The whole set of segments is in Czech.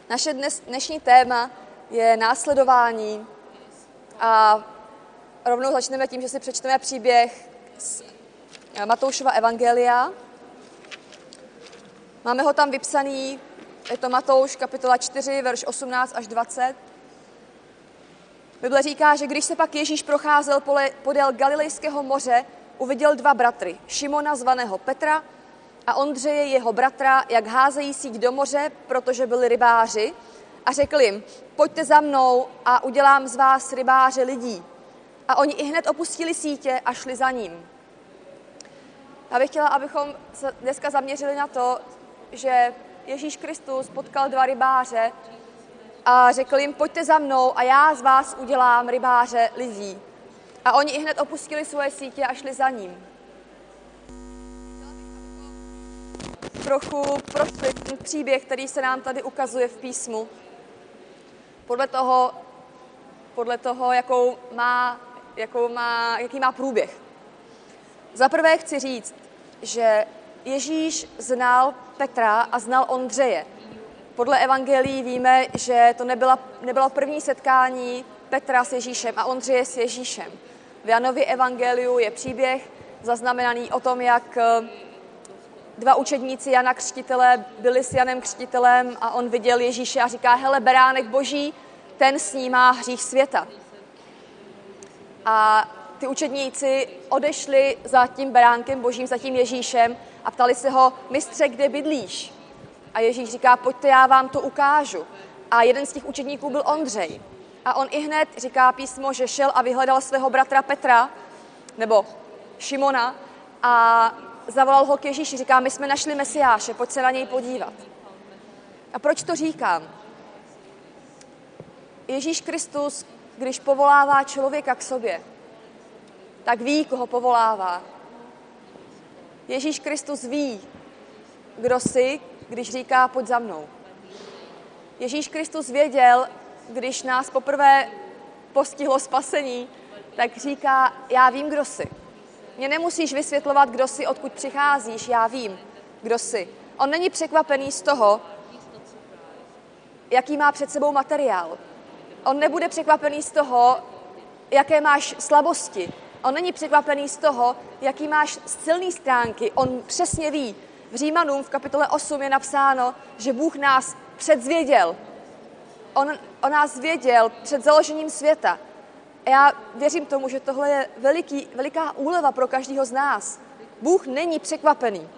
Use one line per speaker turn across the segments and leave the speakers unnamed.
Naše dnešní téma je následování a rovnou začneme tím, že si přečteme příběh z Matoušova evangelia. Máme ho tam vypsaný, je to Matouš kapitola 4, verš 18 až 20. Bible říká, že když se pak Ježíš procházel podél Galilejského moře, uviděl dva bratry, Šimona zvaného Petra a Ondřeje jeho bratra, jak házejí síť do moře, protože byli rybáři, a řekl jim, pojďte za mnou a udělám z vás rybáře lidí. A oni ihned opustili sítě a šli za ním. Já bych chtěla, abychom se dneska zaměřili na to, že Ježíš Kristus potkal dva rybáře a řekl jim, pojďte za mnou a já z vás udělám rybáře lidí. A oni ihned opustili svoje sítě a šli za ním. Trochu prošli ten příběh, který se nám tady ukazuje v písmu. Podle toho jaký má průběh. Za prvé chci říct, že Ježíš znal Petra a znal Ondřeje. Podle evangelií víme, že to nebylo první setkání Petra s Ježíšem a Ondřeje s Ježíšem. V Janově evangeliu je příběh zaznamenaný o tom, jak dva učedníci Jana Křtitele byli s Janem Křtitelem a on viděl Ježíše a říká, hele, beránek boží, ten snímá hřích světa. A ty učedníci odešli za tím beránkem božím, za tím Ježíšem a ptali se ho, mistře, kde bydlíš? A Ježíš říká, pojďte, já vám to ukážu. A jeden z těch učedníků byl Ondřej. A on ihned, říká písmo, že šel a vyhledal svého bratra Petra, nebo Šimona, a zavolal ho k Ježíši. Říká, my jsme našli Mesiáše, pojď se na něj podívat. A proč to říkám? Ježíš Kristus, když povolává člověka k sobě, tak ví, koho povolává. Ježíš Kristus ví, kdo jsi, když říká, pojď za mnou. Ježíš Kristus věděl, když nás poprvé postihlo spasení, tak říká, já vím, kdo jsi. Mně nemusíš vysvětlovat, kdo jsi, odkud přicházíš, já vím, kdo jsi. On není překvapený z toho, jaký má před sebou materiál. On nebude překvapený z toho, jaké máš slabosti. On není překvapený z toho, jaký máš silné stránky. On přesně ví. V Římanům v kapitole 8 je napsáno, že Bůh nás předzvěděl. On nás věděl před založením světa. A já věřím tomu, že tohle je veliká úleva pro každého z nás. Bůh není překvapený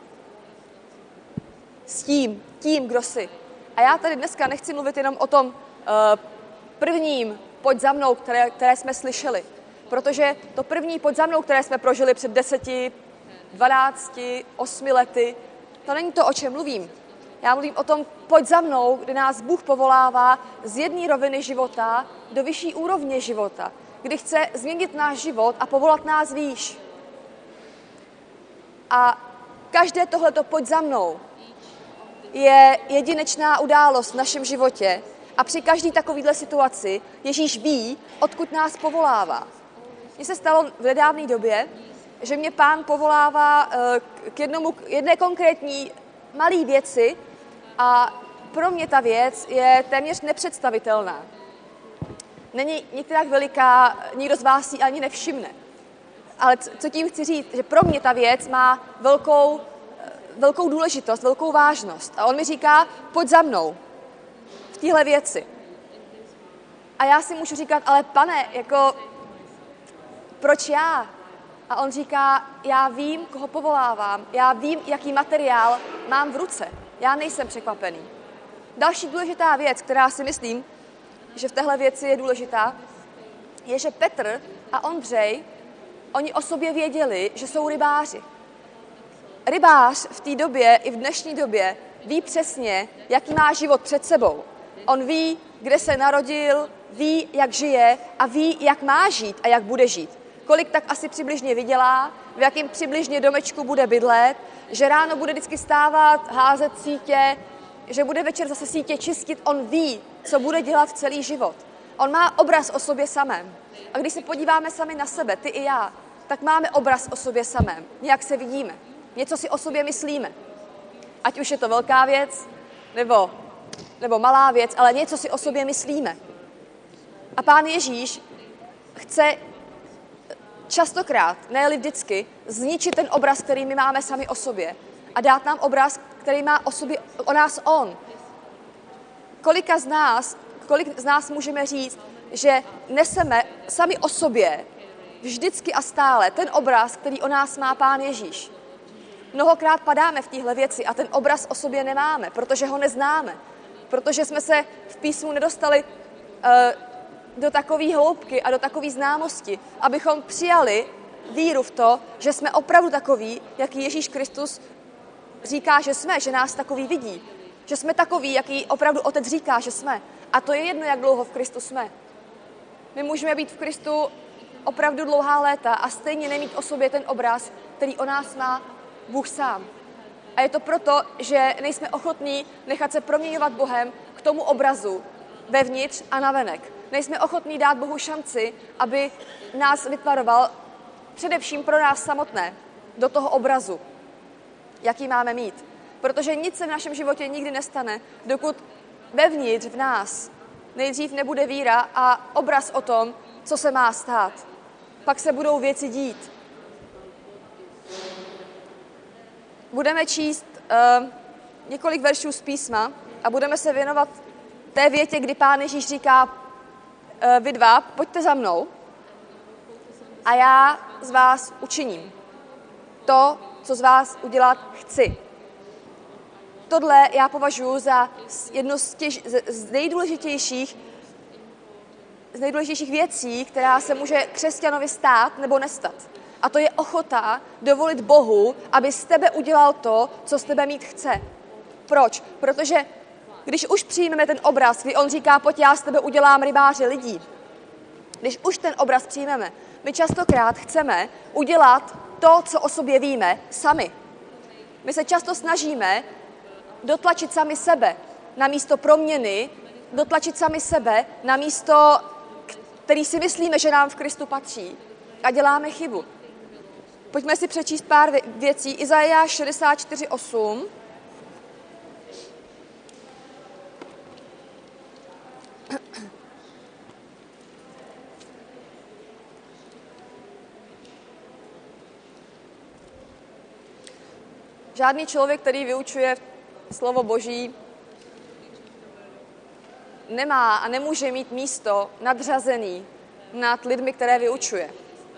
s tím, kdo jsi. A já tady dneska nechci mluvit jenom o tom prvním pojď za mnou, které jsme slyšeli. Protože to první pojď za mnou, které jsme prožili před 10, 12, 8 lety, to není to, o čem mluvím. Já mluvím o tom pojď za mnou, kdy nás Bůh povolává z jedné roviny života do vyšší úrovně života, kdy chce změnit náš život a povolat nás výš. A každé tohleto pojď za mnou je jedinečná událost v našem životě a při každé takovéhle situaci Ježíš ví, odkud nás povolává. Mně se stalo v nedávné době, že mě Pán povolává k jedné konkrétní malé věci a pro mě ta věc je téměř nepředstavitelná. Není některá veliká, nikdo z vás si ani nevšimne. Ale co tím chci říct, že pro mě ta věc má velkou důležitost, velkou vážnost. A on mi říká, pojď za mnou v téhle věci. A já si můžu říkat, ale Pane, proč já? A on říká, já vím, koho povolávám, já vím, jaký materiál mám v ruce. Já nejsem překvapený. Další důležitá věc, která si myslím, že v téhle věci je důležitá, je, že Petr a Ondřej, oni o sobě věděli, že jsou rybáři. Rybář v té době i v dnešní době ví přesně, jaký má život před sebou. On ví, kde se narodil, ví, jak žije a ví, jak má žít a jak bude žít. Kolik tak asi přibližně vydělá, v jakém přibližně domečku bude bydlet, že ráno bude vždycky stávat, házet sítě, že bude večer zase sítě čistit. On ví, co bude dělat celý život. On má obraz o sobě samém. A když se podíváme sami na sebe, ty i já, tak máme obraz o sobě samém. Nějak se vidíme. Něco si o sobě myslíme. Ať už je to velká věc, nebo nebo malá věc, ale něco si o sobě myslíme. A Pán Ježíš chce častokrát, ne-li vždycky, zničit ten obraz, který my máme sami o sobě a dát nám obraz, který má o nás on. Kolik z nás můžeme říct, že neseme sami o sobě vždycky a stále ten obraz, který o nás má Pán Ježíš. Mnohokrát padáme v téhle věci a ten obraz o sobě nemáme, protože ho neznáme. Protože jsme se v písmu nedostali do takové hloubky a do takové známosti, abychom přijali víru v to, že jsme opravdu takový, jaký Ježíš Kristus říká, že jsme, že nás takový vidí. Že jsme takový, jaký opravdu Otec říká, že jsme. A to je jedno, jak dlouho v Kristu jsme. My můžeme být v Kristu opravdu dlouhá léta a stejně nemít o sobě ten obraz, který o nás má Bůh sám. A je to proto, že nejsme ochotní nechat se proměňovat Bohem k tomu obrazu vevnitř a navenek. Nejsme ochotní dát Bohu šanci, aby nás vytvaroval především pro nás samotné do toho obrazu, jaký máme mít. Protože nic se v našem životě nikdy nestane, dokud vevnitř v nás nejdřív nebude víra a obraz o tom, co se má stát. Pak se budou věci dít. Budeme číst několik veršů z písma a budeme se věnovat té větě, kdy Pán Ježíš říká, vy dva, pojďte za mnou a já z vás učiním to, co z vás udělat chci. Tohle já považuji za jedno z nejdůležitějších věcí, která se může křesťanovi stát nebo nestat. A to je ochota dovolit Bohu, aby z tebe udělal to, co z tebe mít chce. Proč? Protože když už přijmeme ten obraz, kdy on říká, pojď, já z tebe udělám rybáře lidí. Když už ten obraz přijmeme, my častokrát chceme udělat to, co o sobě víme, sami. My se často snažíme dotlačit sami sebe na místo proměny, dotlačit sami sebe na místo, který si myslíme, že nám v Kristu patří. A děláme chybu. Pojďme si přečíst pár věcí. Izajáš 64:8. Žádný člověk, který vyučuje slovo Boží, nemá a nemůže mít místo nadřazený nad lidmi, které vyučuje.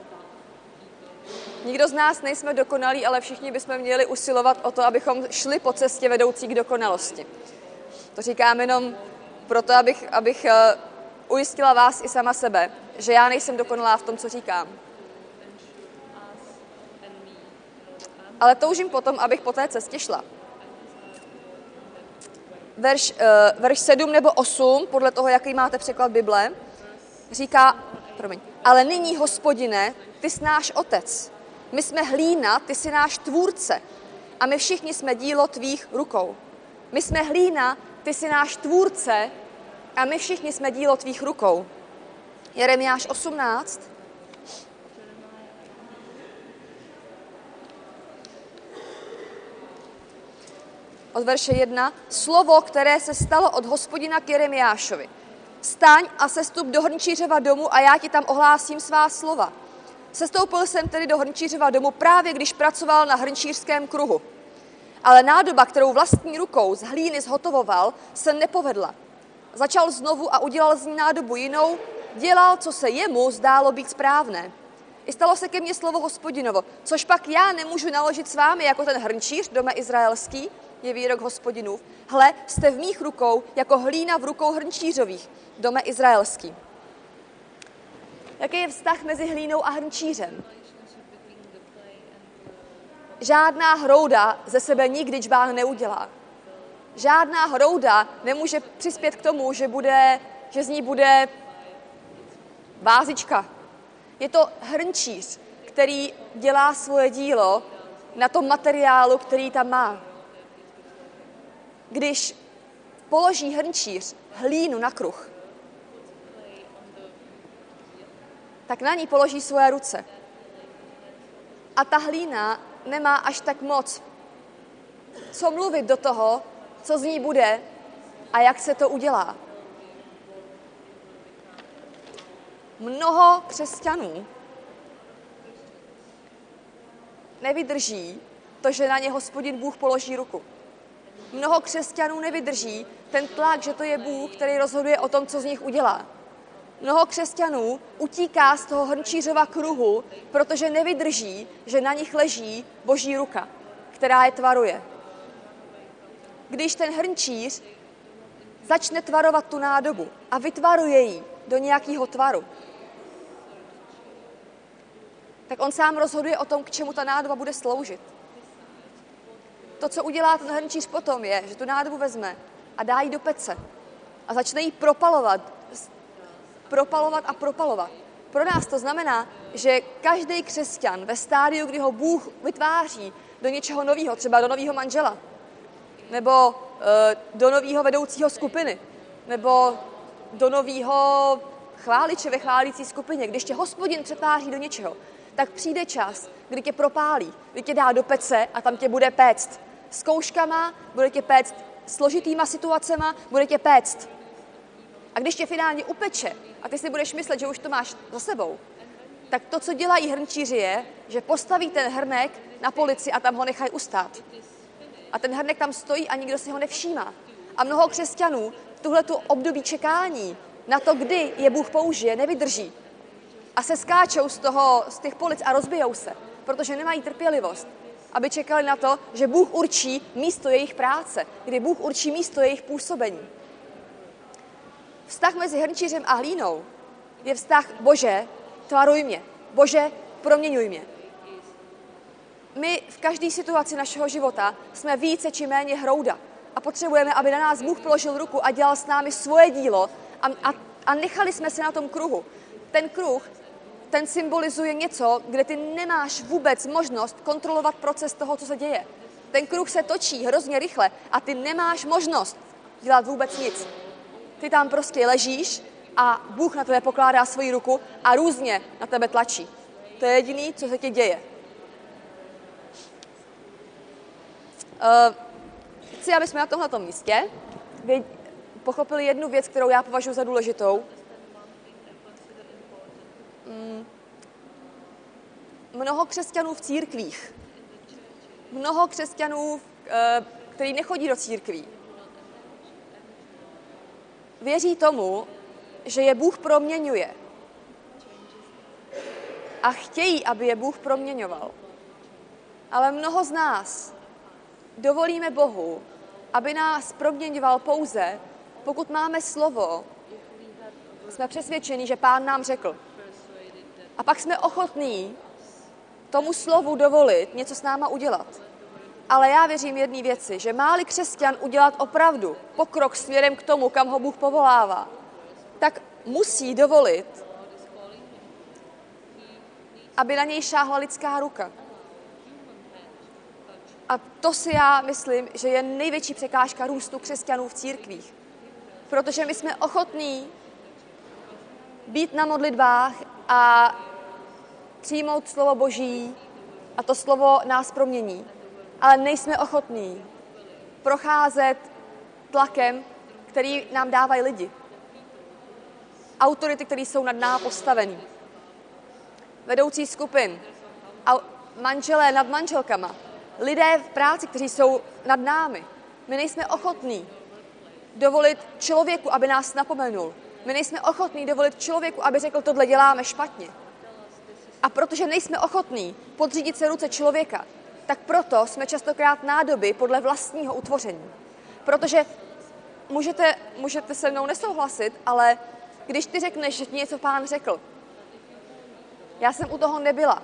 Nikdo z nás nejsme dokonalí, ale všichni bychom měli usilovat o to, abychom šli po cestě vedoucí k dokonalosti. To říkám jenom proto, abych ujistila vás i sama sebe, že já nejsem dokonalá v tom, co říkám. Ale toužím potom, abych po té cestě šla. Verš 7 nebo 8, podle toho, jaký máte překlad Bible, říká, ale nyní, Hospodine, ty jsi náš otec. My jsme hlína, ty jsi náš tvůrce a my všichni jsme dílo tvých rukou. My jsme hlína, ty jsi náš tvůrce a my všichni jsme dílo tvých rukou. Jeremiáš 18. Od verše 1. Slovo, které se stalo od Hospodina k Jeremiášovi. Vstaň a sestup do hrnčířova domu a já ti tam ohlásím svá slova. Sestoupil jsem tedy do hrnčířova domu právě, když pracoval na hrnčířském kruhu. Ale nádoba, kterou vlastní rukou z hlíny zhotovoval, se nepovedla. Začal znovu a udělal z ní nádobu jinou, dělal, co se jemu zdálo být správné. I stalo se ke mně slovo Hospodinovo, což pak já nemůžu naložit s vámi jako ten hrnčíř, dome izraelský, je výrok Hospodinův. Hle, jste v mých rukou, jako hlína v rukou hrnčířových, dome izraelský. Jaký je vztah mezi hlínou a hrnčířem? Žádná hrouda ze sebe nikdy džbán neudělá. Žádná hrouda nemůže přispět k tomu, že z ní bude vázička. Je to hrnčíř, který dělá svoje dílo na tom materiálu, který tam má. Když položí hrnčíř hlínu na kruh, tak na ní položí svoje ruce. A ta hlína nemá až tak moc co mluvit do toho, co z ní bude, a jak se to udělá. Mnoho křesťanů nevydrží to, že na ně Hospodin Bůh položí ruku. Mnoho křesťanů nevydrží ten tlak, že to je Bůh, který rozhoduje o tom, co z nich udělá. Mnoho křesťanů utíká z toho hrnčířova kruhu, protože nevydrží, že na nich leží Boží ruka, která je tvaruje. Když ten hrnčíř začne tvarovat tu nádobu a vytvaruje ji do nějakého tvaru, tak on sám rozhoduje o tom, k čemu ta nádoba bude sloužit. To, co udělá ten hrnčíř potom, je, že tu nádobu vezme a dá ji do pece a začne ji propalovat a propalovat. Pro nás to znamená, že každý křesťan ve stádiu, kdy ho Bůh vytváří do něčeho nového, třeba do nového manžela, nebo do nového vedoucího skupiny, nebo do nového chváliče ve chválící skupině, když tě Hospodin přetváří do něčeho, tak přijde čas, kdy tě propálí, kdy tě dá do pece a tam tě bude péct zkouškama, bude tě péct složitýma situacema, bude tě péct. A když tě finálně upeče a ty si budeš myslet, že už to máš za sebou, tak to, co dělají hrnčíři, je, že postaví ten hrnek na polici a tam ho nechají ustát. A ten hrnek tam stojí a nikdo si ho nevšímá. A mnoho křesťanů v tuhletu období čekání na to, kdy je Bůh použije, nevydrží. A se skáčou z těch polic a rozbijou se, protože nemají trpělivost, aby čekali na to, že Bůh určí místo jejich práce, kdy Bůh určí místo jejich působení. Vztah mezi hrnčířem a hlínou je vztah Bože, tvaruj mě, Bože, proměňuj mě. My v každé situaci našeho života jsme více či méně hrouda a potřebujeme, aby na nás Bůh položil ruku a dělal s námi svoje dílo a nechali jsme se na tom kruhu. Ten kruh, ten symbolizuje něco, kde ty nemáš vůbec možnost kontrolovat proces toho, co se děje. Ten kruh se točí hrozně rychle a ty nemáš možnost dělat vůbec nic. Ty tam prostě ležíš a Bůh na tebe pokládá svoji ruku a různě na tebe tlačí. To je jediné, co se ti děje. Chci, aby jsme na tomhletom místě pochopili jednu věc, kterou já považuji za důležitou. Mnoho křesťanů v církvích, mnoho křesťanů, kteří nechodí do církví, věří tomu, že je Bůh proměňuje. A chtějí, aby je Bůh proměňoval. Ale mnoho z nás dovolíme Bohu, aby nás proměňoval pouze, pokud máme slovo, jsme přesvědčeni, že Pán nám řekl. A pak jsme ochotní tomu slovu dovolit něco s náma udělat. Ale já věřím jedné věci, že má-li křesťan udělat opravdu pokrok směrem k tomu, kam ho Bůh povolává, tak musí dovolit, aby na něj šáhla lidská ruka. A to si já myslím, že je největší překážka růstu křesťanů v církvích. Protože my jsme ochotní být na modlitbách a přijmout slovo Boží a to slovo nás promění. Ale nejsme ochotní procházet tlakem, který nám dávají lidi. Autority, které jsou nad námi postavený. Vedoucí skupin, manželé nad manželkama, lidé v práci, kteří jsou nad námi. My nejsme ochotní dovolit člověku, aby nás napomenul. My nejsme ochotní dovolit člověku, aby řekl, tohle děláme špatně. A protože nejsme ochotní podřídit se ruce člověka, tak proto jsme častokrát nádoby podle vlastního utvoření. Protože můžete se mnou nesouhlasit, ale když ty řekneš, že ti něco Pán řekl, já jsem u toho nebyla.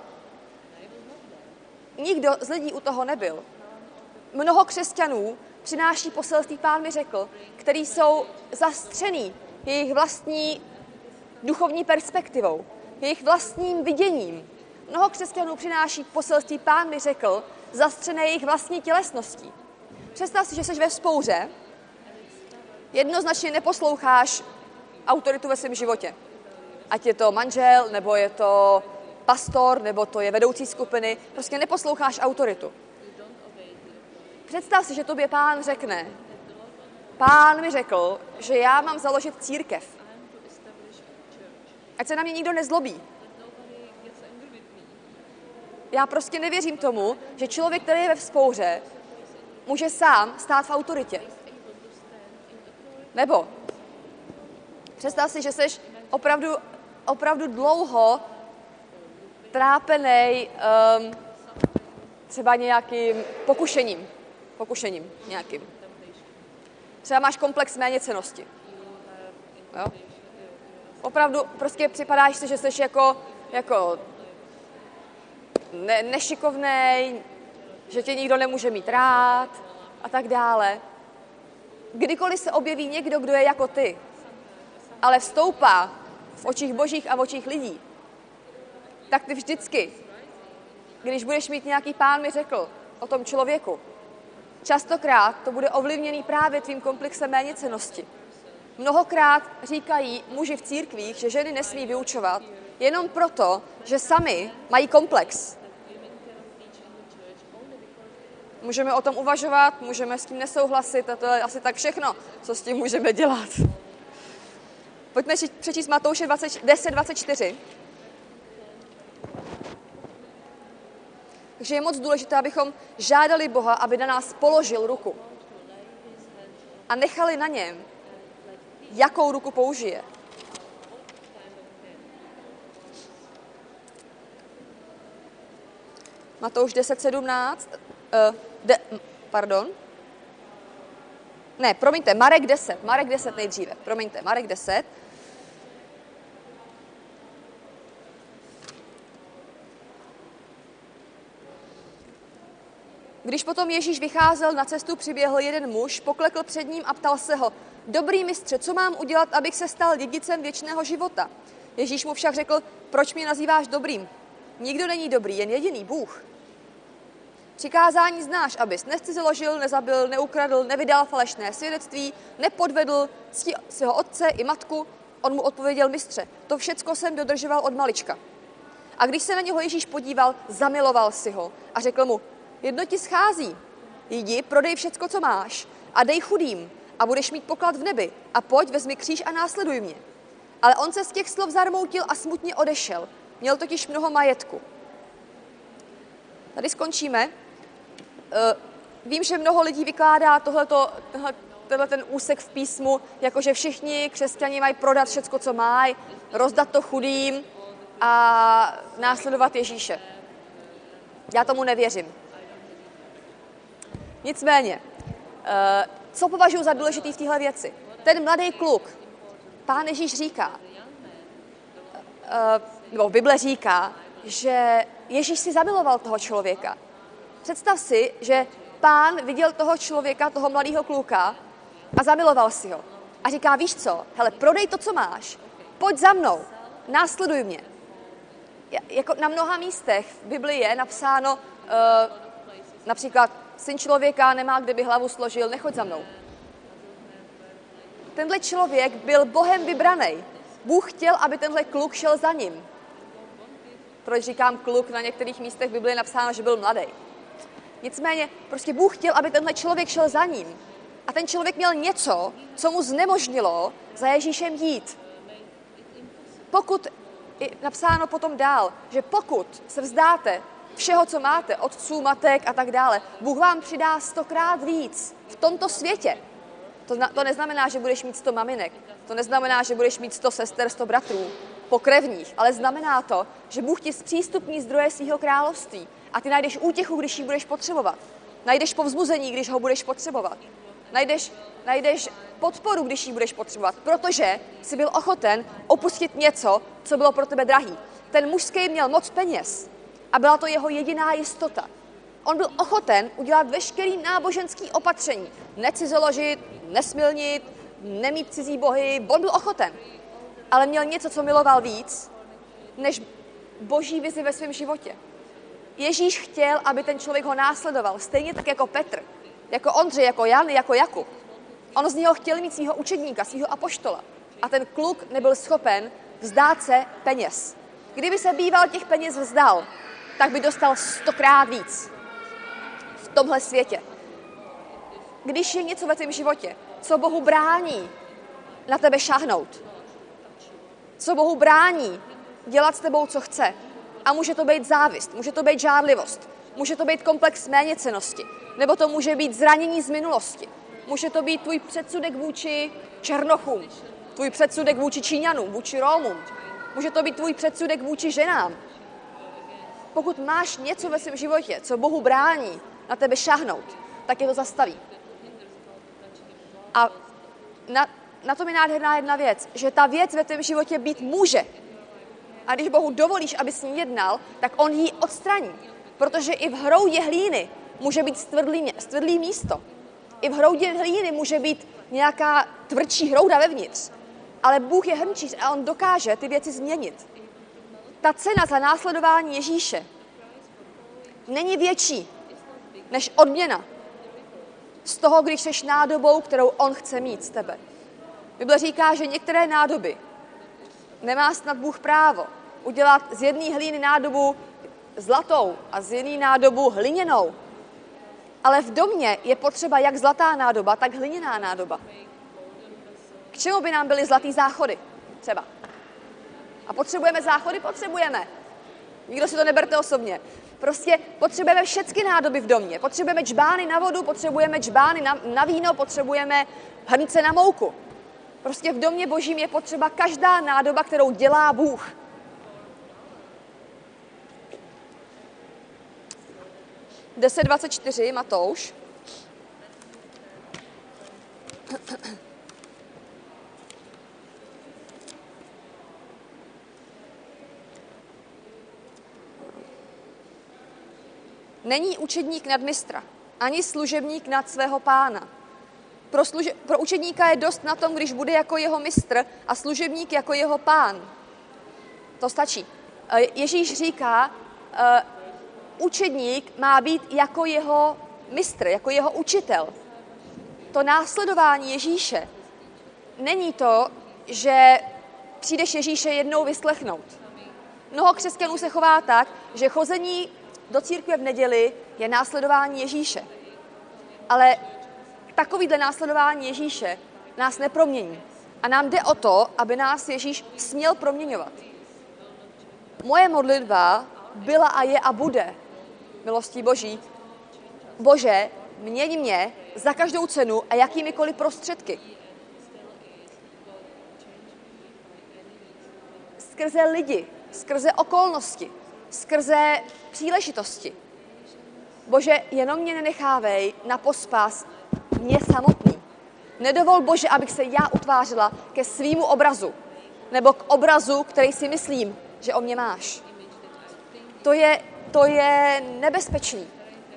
Nikdo z lidí u toho nebyl. Mnoho křesťanů přináší poselství Pán mi řekl, který jsou zastřený jejich vlastní duchovní perspektivou, jejich vlastním viděním. Mnoho křesťanů přináší poselství Pán mi řekl, zastřené jejich vlastní tělesností. Představ si, že jsi ve vzpouře, jednoznačně neposloucháš autoritu ve svém životě. Ať je to manžel, nebo je to pastor, nebo to je vedoucí skupiny, prostě neposloucháš autoritu. Představ si, že tobě Pán řekne, Pán mi řekl, že já mám založit církev. Ať se na mě nikdo nezlobí. Já prostě nevěřím tomu, že člověk, který je ve vzpouře, může sám stát v autoritě. Nebo představ si, že jsi opravdu dlouho trápenej třeba nějakým pokušením nějakým. Třeba máš komplex méněcennosti. Jo? Opravdu prostě připadáš si, že jsi jako nešikovnej, že tě nikdo nemůže mít rád a tak dále. Kdykoliv se objeví někdo, kdo je jako ty, ale vstoupá v očích božích a v očích lidí, tak ty vždycky, když budeš mít nějaký pán mi řekl o tom člověku, častokrát to bude ovlivněný právě tvým komplexem méněcennosti. Mnohokrát říkají muži v církvích, že ženy nesmí vyučovat jenom proto, že sami mají komplex. Můžeme o tom uvažovat, můžeme s tím nesouhlasit a to je asi tak všechno, co s tím můžeme dělat. Pojďme přečíst Matouše 10:24. Takže je moc důležité, abychom žádali Boha, aby na nás položil ruku. A nechali na něm, jakou ruku použije. Matouš 10:17. Marek 10 nejdříve. Marek 10. Když potom Ježíš vycházel na cestu, přiběhl jeden muž, poklekl před ním a ptal se ho: Dobrý mistře, co mám udělat, abych se stal dědicem věčného života? Ježíš mu však řekl: Proč mě nazýváš dobrým? Nikdo není dobrý, jen jediný Bůh. Přikázání znáš, abys nezcizoložil, nezabil, neukradl, nevydal falešné svědectví, nepodvedl, cti svého otce i matku. On mu odpověděl: Mistře, to všecko jsem dodržoval od malička. A když se na něho Ježíš podíval, zamiloval si ho a řekl mu: Jedno ti schází. Jdi, prodej všecko, co máš, a dej chudým, a budeš mít poklad v nebi. A pojď, vezmi kříž a následuj mě. Ale on se z těch slov zarmoutil a smutně odešel. Měl totiž mnoho majetku. Tady skončíme. Vím, že mnoho lidí vykládá tenhle ten úsek v písmu, jakože všichni křesťani mají prodat všecko, co mají, rozdat to chudým a následovat Ježíše. Já tomu nevěřím. Nicméně, co považuji za důležitý v téhle věci? Ten mladý kluk, Pán Ježíš říká, nebo Bible říká, že Ježíš si zamiloval toho člověka. Představ si, že Pán viděl toho člověka, toho mladého kluka a zamiloval si ho. A říká: Víš co, hele, prodej to, co máš, pojď za mnou, následuj mě. Jako na mnoha místech v Bibli je napsáno například: Syn člověka nemá, kde by hlavu složil, nechoď za mnou. Tenhle člověk byl Bohem vybraný. Bůh chtěl, aby tenhle kluk šel za ním. Proč říkám kluk? Na některých místech v Bibli je napsáno, že byl mladý. Nicméně, prostě Bůh chtěl, aby tenhle člověk šel za ním. A ten člověk měl něco, co mu znemožnilo za Ježíšem jít. Pokud, je napsáno potom dál, že pokud se vzdáte všeho, co máte, otců, matek a tak dále, Bůh vám přidá 100krát víc v tomto světě. To neznamená, že budeš mít 100 maminek, to neznamená, že budeš mít 100 sester, 100 bratrů, pokrevních, ale znamená to, že Bůh ti zpřístupní zdroje svého království a ty najdeš útěchu, když ji budeš potřebovat. Najdeš povzbuzení, když ho budeš potřebovat. Najdeš podporu, když ji budeš potřebovat, protože jsi byl ochoten opustit něco, co bylo pro tebe drahý. Ten mužský měl moc peněz a byla to jeho jediná jistota. On byl ochoten udělat veškerý náboženský opatření. Necizoložit, nesmilnit, nemít cizí bohy. On byl ochoten. Ale měl něco, co miloval víc, než boží vizi ve svém životě. Ježíš chtěl, aby ten člověk ho následoval. Stejně tak jako Petr, jako Ondřej, jako Jan, jako Jakub. On z něho chtěl mít svého učedníka, svého apoštola. A ten kluk nebyl schopen vzdát se peněz. Kdyby se býval těch peněz vzdal, tak by dostal 100krát víc v tomhle světě. Když je něco ve tvém životě, Co Bohu brání na tebe šáhnout? Co Bohu brání dělat s tebou, co chce? A může to být závist, může to být žárlivost, může to být komplex méněcennosti, nebo to může být zranění z minulosti. Může to být tvůj předsudek vůči Černochům, tvůj předsudek vůči Číňanům, vůči Rómům. Může to být tvůj předsudek vůči ženám. Pokud máš něco ve svém životě, co Bohu brání na tebe šáhnout, tak je to zastaví. A na tom je nádherná jedna věc, že ta věc ve tvém životě být může. A když Bohu dovolíš, aby s ní jednal, tak on ji odstraní. Protože i v hroudě hlíny může být stvrdlý místo. I v hroudě hlíny může být nějaká tvrdší hrouda vevnitř. Ale Bůh je hrnčíř a on dokáže ty věci změnit. Ta cena za následování Ježíše není větší než odměna z toho, když jsi nádobou, kterou on chce mít z tebe. Bible říká, že některé nádoby nemá snad Bůh právo udělat z jedné hlíny nádobu zlatou a z jiné nádobu hliněnou. Ale v domě je potřeba jak zlatá nádoba, tak hliněná nádoba. K čemu by nám byly zlatý záchody? Třeba. A potřebujeme záchody? Potřebujeme. Nikdo si to neberte osobně. Prostě potřebujeme všechny nádoby v domě. Potřebujeme džbány na vodu, potřebujeme džbány na víno, potřebujeme hrnce na mouku. Prostě v domě Božím je potřeba každá nádoba, kterou dělá Bůh. Deset 24 Matouš. Není učedník nad mistra, ani služebník nad svého pána. Pro učedníka je dost na tom, když bude jako jeho mistr a služebník jako jeho pán. To stačí. Ježíš říká, učedník má být jako jeho mistr, jako jeho učitel. To následování Ježíše není to, že přijdeš Ježíše jednou vyslechnout. Mnoho křesťanů se chová tak, že chození do církve v neděli je následování Ježíše. Ale takovýhle následování Ježíše nás nepromění. A nám jde o to, aby nás Ježíš směl proměňovat. Moje modlitba byla a je a bude milostí Boží. Bože, měň mě za každou cenu a jakýmikoliv prostředky. Skrze lidi, skrze okolnosti, skrze příležitosti. Bože, jenom mě nenechávej na pospas mě samotný. Nedovol, Bože, abych se já utvářela ke svýmu obrazu, nebo k obrazu, který si myslím, že o mě máš. To je nebezpečný.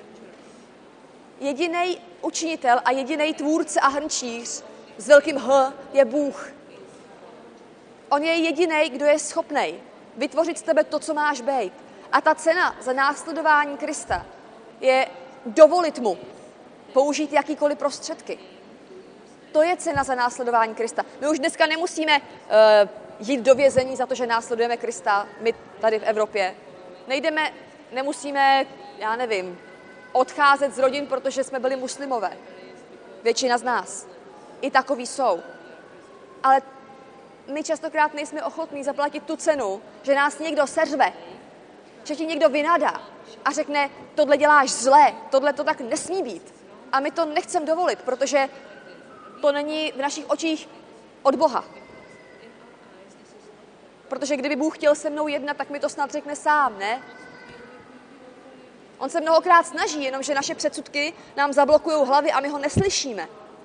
Jedinej učinitel a jedinej tvůrce a hrnčíř s velkým H je Bůh. On je jedinej, kdo je schopnej vytvořit z tebe to, co máš být. A ta cena za následování Krista je dovolit mu použít jakýkoliv prostředky. To je cena za následování Krista. My už dneska nemusíme jít do vězení za to, že následujeme Krista, my tady v Evropě. Nemusíme, já nevím, odcházet z rodin, protože jsme byli muslimové. Většina z nás. I takový jsou. Ale my častokrát nejsme ochotní zaplatit tu cenu, že nás někdo seřve, že ti někdo vynadá a řekne, tohle děláš zlé, tohle to tak nesmí být. A my to nechceme dovolit, protože to není v našich očích od Boha. Protože kdyby Bůh chtěl se mnou jednat, tak mi to snad řekne sám, ne? On se mnohokrát snaží, jenomže naše předsudky nám zablokují hlavy a my ho neslyšíme.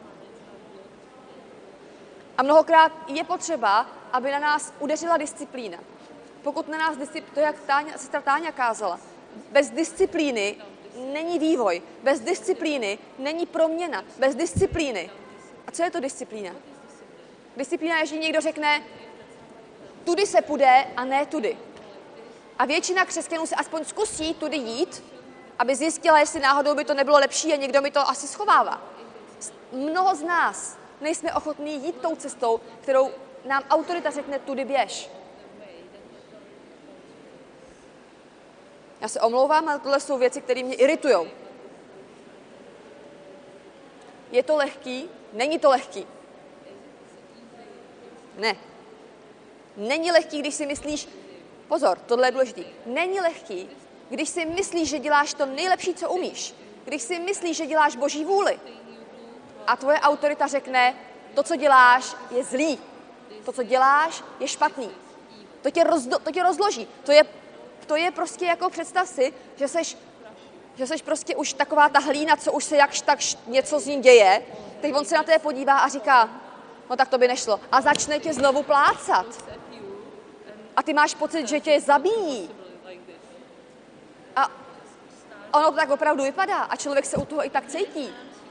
A mnohokrát je potřeba, aby na nás udeřila disciplína. Pokud na nás to jak sestra Táňa kázala, bez disciplíny není vývoj, bez disciplíny není proměna, bez disciplíny. A co je to disciplína? Disciplína je, že někdo řekne, tudy se půjde a ne tudy. A většina křesťanů se aspoň zkusí tudy jít, aby zjistila, jestli náhodou by to nebylo lepší a někdo mi to asi schovává. Mnoho z nás nejsme ochotní jít tou cestou, kterou nám autorita řekne, tudy běž. Já se omlouvám, ale tohle jsou věci, které mě iritujou. Je to lehký? Není to lehký. Ne. Není lehký, když si myslíš, pozor, tohle je důležitý, není lehký, když si myslíš, že děláš to nejlepší, co umíš. Když si myslíš, že děláš Boží vůli. A tvoje autorita řekne, to, co děláš, je zlý. To, co děláš, je špatný. To tě rozloží. To je prostě jako představ si, že seš prostě už taková ta hlína, co už se jakž tak něco z ní děje. Teď on se na tebe podívá a říká, no tak to by nešlo. A začne tě znovu plácat. A ty máš pocit, že tě zabíjí. A ono to tak opravdu vypadá. A člověk se u toho i tak cítí.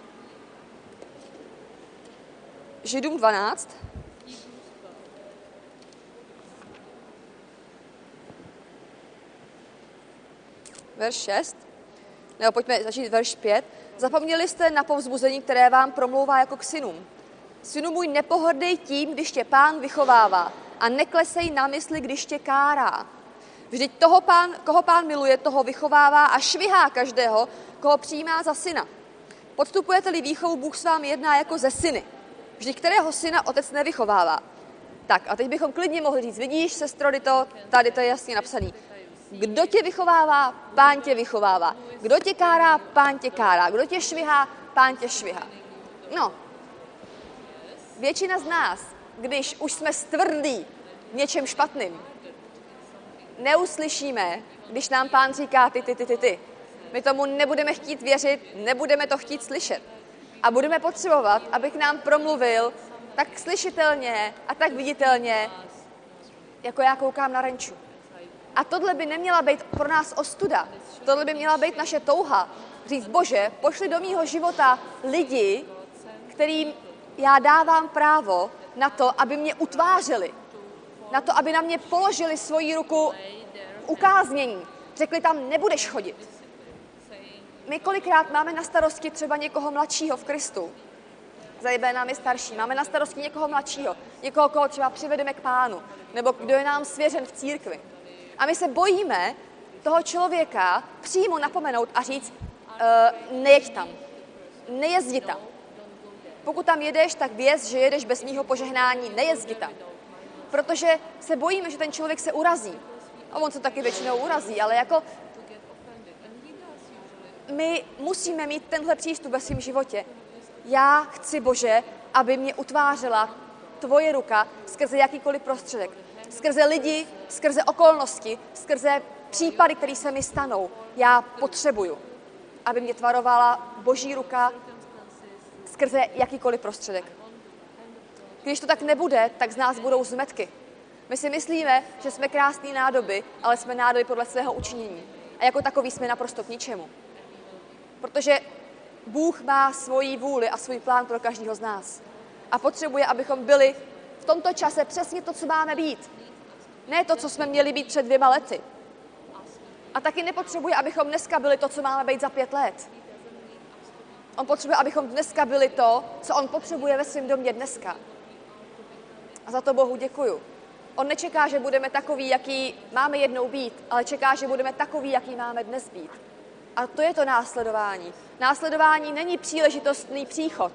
Židům 12. Verš 6. Nebo pojďme začít verš 5. Zapomněli jste na povzbuzení, které vám promlouvá jako k synům. Synu můj, nepohrdej tím, když tě Pán vychovává a neklesej na mysli, když tě kárá. Vždyť koho Pán miluje, toho vychovává a švihá každého, koho přijímá za syna. Podstupujete-li výchovu, Bůh s vámi jedná jako ze syny. Vždyť kterého syna otec nevychovává. Tak a teď bychom klidně mohli říct, vidíš, sestro, tady to je jasně napsaný. Kdo tě vychovává, Pán tě vychovává. Kdo tě kárá, Pán tě kárá. Kdo tě švihá, Pán tě švihá. No, většina z nás, když už jsme stvrdlí něčem špatným, neuslyšíme, když nám Pán říká ty. My tomu nebudeme chtít věřit, nebudeme to chtít slyšet. A budeme potřebovat, aby k nám promluvil tak slyšitelně a tak viditelně, jako já koukám na Renču. A tohle by neměla být pro nás ostuda. Tohle by měla být naše touha. Říct, Bože, pošli do mýho života lidi, kterým já dávám právo na to, aby mě utvářeli. Na to, aby na mě položili svoji ruku ukáznění. Řekli tam, nebudeš chodit. My kolikrát máme na starosti třeba někoho mladšího v Kristu. Zajebé nám je starší. Máme na starosti někoho mladšího. Někoho, koho třeba přivedeme k Pánu. Nebo kdo je nám svěřen v církvi. A my se bojíme toho člověka přímo napomenout a říct, nejeď tam, nejezdi tam. Pokud tam jedeš, tak věz, že jedeš bez mýho požehnání, nejezdi tam. Protože se bojíme, že ten člověk se urazí. A on se taky většinou urazí, ale jako my musíme mít tenhle přístup ve svém životě. Já chci, Bože, aby mě utvářela tvoje ruka skrze jakýkoliv prostředek. Skrze lidi, skrze okolnosti, skrze případy, které se mi stanou. Já potřebuju, aby mě tvarovala Boží ruka skrze jakýkoliv prostředek. Když to tak nebude, tak z nás budou zmetky. My si myslíme, že jsme krásný nádoby, ale jsme nádoby podle svého učinění. A jako takový jsme naprosto k ničemu. Protože Bůh má svoji vůli a svůj plán pro každého z nás. A potřebuje, abychom byli v tomto čase přesně to, co máme být. Ne to, co jsme měli být před 2 lety. A taky nepotřebuje, abychom dneska byli to, co máme být za 5 let. On potřebuje, abychom dneska byli to, co on potřebuje ve svém domě dneska. A za to Bohu děkuju. On nečeká, že budeme takový, jaký máme jednou být, ale čeká, že budeme takový, jaký máme dnes být. A to je to následování. Následování není příležitostný příchod.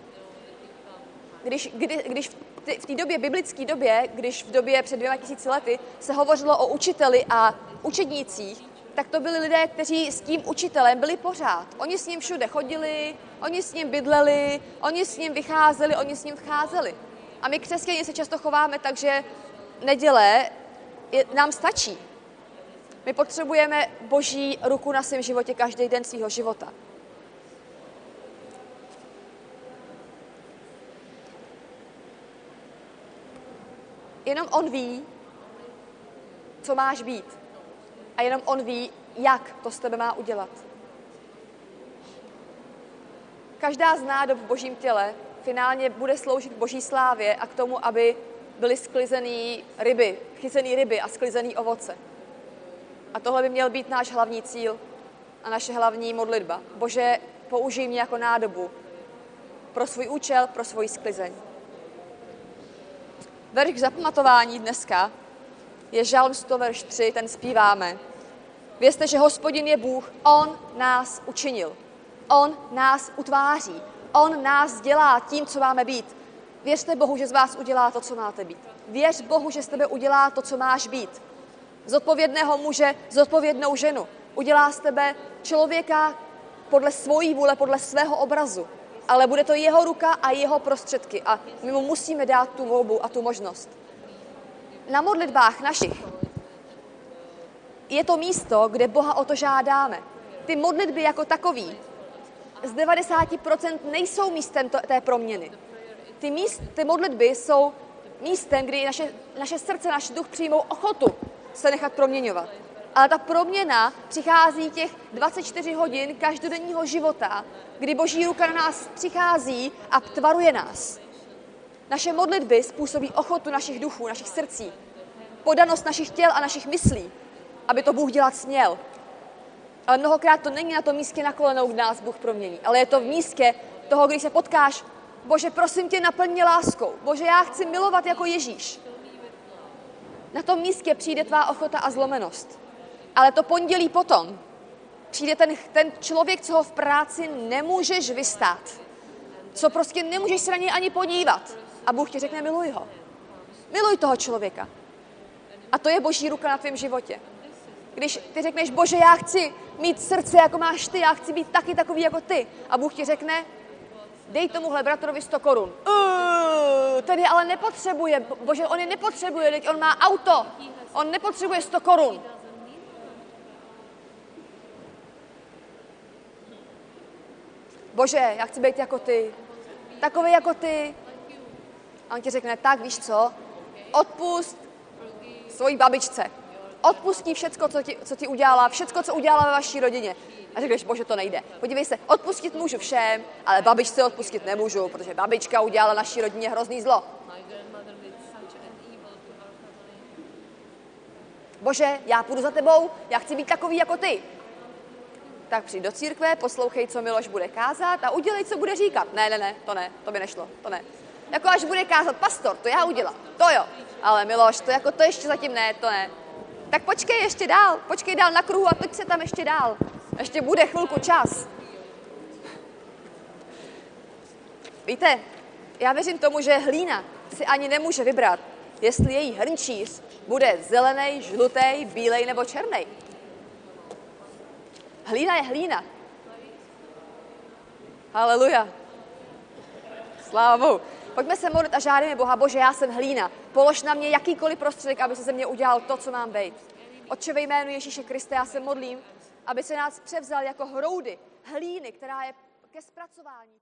Když v té době, biblické době, když v době před 2000 lety se hovořilo o učiteli a učednících, tak to byli lidé, kteří s tím učitelem byli pořád. Oni s ním všude chodili, oni s ním bydleli, oni s ním vycházeli, oni s ním vcházeli. A my křesťané se často chováme tak, že neděle nám stačí. My potřebujeme Boží ruku na svém životě každý den svého života. Jenom on ví, co máš být. A jenom on ví, jak to s tebe má udělat. Každá z nádob v Božím těle finálně bude sloužit k Boží slávě a k tomu, aby byly sklizený ryby, chycený ryby a sklizený ovoce. A tohle by měl být náš hlavní cíl a naše hlavní modlitba. Bože, použij mě jako nádobu pro svůj účel, pro svoji sklizeň. Verš k zapamatování dneska je Žalm 100, verš 3, ten zpíváme. Vězte, že Hospodin je Bůh, on nás učinil. On nás utváří. On nás dělá tím, co máme být. Věřte Bohu, že z vás udělá to, co máte být. Věř Bohu, že z tebe udělá to, co máš být. Zodpovědného muže, zodpovědnou ženu. Udělá z tebe člověka podle svojí vůle, podle svého obrazu. Ale bude to jeho ruka a jeho prostředky. A my mu musíme dát tu volbu a tu možnost. Na modlitbách našich je to místo, kde Boha o to žádáme. Ty modlitby jako takový z 90% nejsou místem té proměny. Ty modlitby jsou místem, kdy naše srdce, náš duch přijmou ochotu se nechat proměňovat. Ale ta proměna přichází těch 24 hodin každodenního života, kdy Boží ruka na nás přichází a tvaruje nás. Naše modlitby způsobí ochotu našich duchů, našich srdcí, podanost našich těl a našich myslí, aby to Bůh dělat směl. Ale mnohokrát to není na tom místě na kolenou, kde nás Bůh promění, ale je to v místě toho, když se potkáš, Bože, prosím tě, naplň mě láskou. Bože, já chci milovat jako Ježíš. Na tom místě přijde tvá ochota a zlomenost. Ale to pondělí potom přijde ten člověk, co ho v práci nemůžeš vystát. Co prostě nemůžeš se na něj ani podívat. A Bůh ti řekne, miluj ho. Miluj toho člověka. A to je Boží ruka na tvém životě. Když ty řekneš, Bože, já chci mít srdce, jako máš ty, já chci být taky takový jako ty. A Bůh ti řekne, dej tomuhle bratrovi 100 korun. Tedy ale nepotřebuje, Bože, on je nepotřebuje, teď on má auto, on nepotřebuje 100 korun. Bože, já chci být jako ty, takový jako ty. A on ti řekne, tak víš co, odpust svojí babičce. Odpustí všecko, co ti udělala, všecko, co udělala ve vaší rodině. A řekneš, Bože, to nejde. Podívej se, odpustit můžu všem, ale babičce odpustit nemůžu, protože babička udělala naší rodině hrozný zlo. Bože, já půjdu za tebou, já chci být takový jako ty. Tak přijď do církve, poslouchej, co Miloš bude kázat a udělej, co bude říkat. Ne, to by nešlo, to ne. Jako až bude kázat pastor, to já udělám, to jo. Ale Miloš, to ještě zatím ne, to ne. Tak počkej dál na kruhu a toď se tam ještě dál. Ještě bude chvilku čas. Víte, já věřím tomu, že hlína si ani nemůže vybrat, jestli její hrnčíř bude zelený, žlutý, bílej nebo černý. Hlína je hlína. Haleluja. Sláva Bohu. Pojďme se modlit a žádáme Boha, Bože, já jsem hlína. Polož na mě jakýkoliv prostředek, aby se ze mě udělal to, co mám být. Otče, ve jménu Ježíše Krista, já se modlím, aby se nás převzal jako hroudy hlíny, která je ke zpracování.